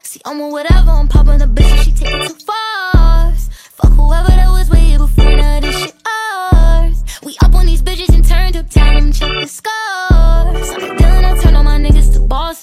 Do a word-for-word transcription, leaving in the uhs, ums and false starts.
See, I'm a whatever, I'm popping a bitch and she take it too far. Fuck whoever